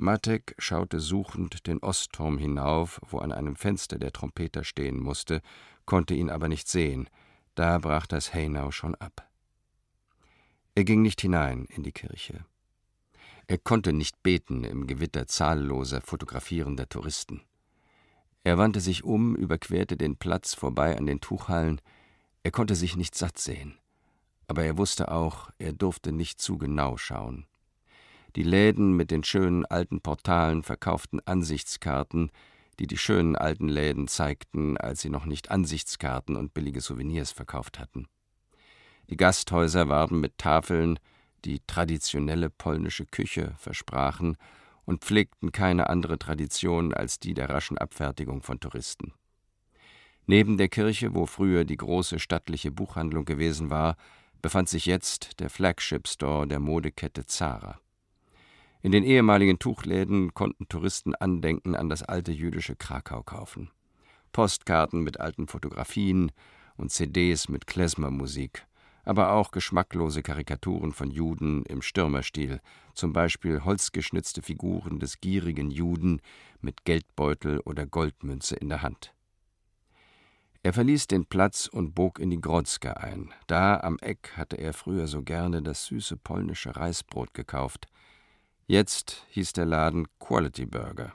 Matek schaute suchend den Ostturm hinauf, wo an einem Fenster der Trompeter stehen musste, konnte ihn aber nicht sehen. Da brach das Haynau schon ab. Er ging nicht hinein in die Kirche. Er konnte nicht beten im Gewitter zahlloser fotografierender Touristen. Er wandte sich um, überquerte den Platz vorbei an den Tuchhallen. Er konnte sich nicht satt sehen. Aber er wusste auch, er durfte nicht zu genau schauen. Die Läden mit den schönen alten Portalen verkauften Ansichtskarten, die die schönen alten Läden zeigten, als sie noch nicht Ansichtskarten und billige Souvenirs verkauft hatten. Die Gasthäuser warben mit Tafeln, die traditionelle polnische Küche versprachen und pflegten keine andere Tradition als die der raschen Abfertigung von Touristen. Neben der Kirche, wo früher die große stattliche Buchhandlung gewesen war, befand sich jetzt der Flagship-Store der Modekette Zara. In den ehemaligen Tuchläden konnten Touristen Andenken an das alte jüdische Krakau kaufen. Postkarten mit alten Fotografien und CDs mit Klezmer-Musik, aber auch geschmacklose Karikaturen von Juden im Stürmerstil, zum Beispiel holzgeschnitzte Figuren des gierigen Juden mit Geldbeutel oder Goldmünze in der Hand. Er verließ den Platz und bog in die Grodzka ein. Da am Eck hatte er früher so gerne das süße polnische Reisbrot gekauft. Jetzt hieß der Laden Quality Burger.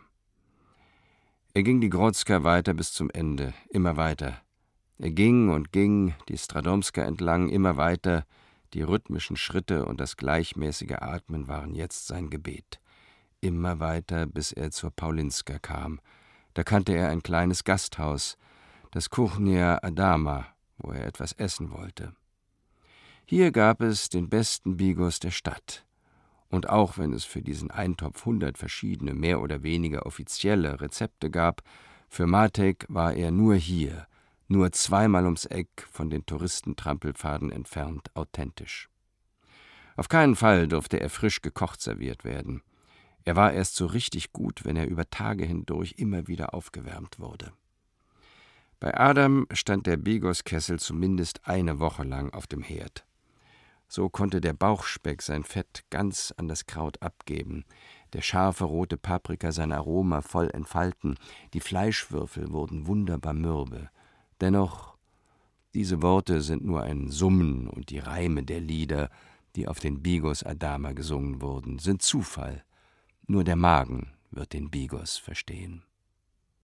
Er ging die Grodzka weiter bis zum Ende, immer weiter. Er ging und ging die Stradomska entlang, immer weiter. Die rhythmischen Schritte und das gleichmäßige Atmen waren jetzt sein Gebet. Immer weiter, bis er zur Paulinska kam. Da kannte er ein kleines Gasthaus, das Kuchnia Adama, wo er etwas essen wollte. Hier gab es den besten Bigos der Stadt. Und auch wenn es für diesen Eintopf 100 verschiedene, mehr oder weniger offizielle Rezepte gab, für Matek war er nur hier, nur zweimal ums Eck von den Touristentrampelpfaden entfernt, authentisch. Auf keinen Fall durfte er frisch gekocht serviert werden. Er war erst so richtig gut, wenn er über Tage hindurch immer wieder aufgewärmt wurde. Bei Adam stand der Bigoskessel zumindest eine Woche lang auf dem Herd. So konnte der Bauchspeck sein Fett ganz an das Kraut abgeben, der scharfe rote Paprika sein Aroma voll entfalten, die Fleischwürfel wurden wunderbar mürbe. Dennoch, diese Worte sind nur ein Summen und die Reime der Lieder, die auf den Bigos Adama gesungen wurden, sind Zufall. Nur der Magen wird den Bigos verstehen.